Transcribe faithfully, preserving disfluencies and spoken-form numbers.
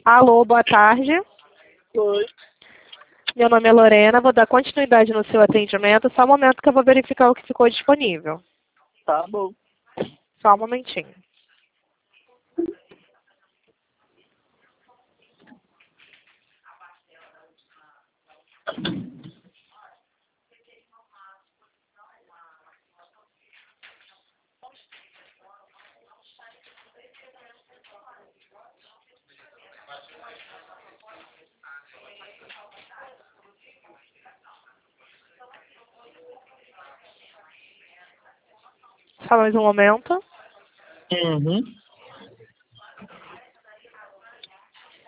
Alô, boa tarde. Oi. Meu nome é Lorena, vou dar continuidade no seu atendimento. Só um momento que eu vou verificar o que ficou disponível. Tá bom. Só um momentinho. Só mais um momento. Uhum.